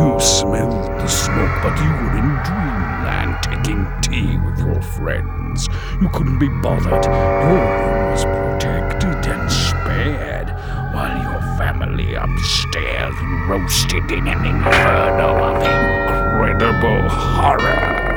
You smelled the smoke, but you were in dreamland taking tea with your friends. You couldn't be bothered. Your room was protected and spared, while your family upstairs roasted in an inferno of incredible horror.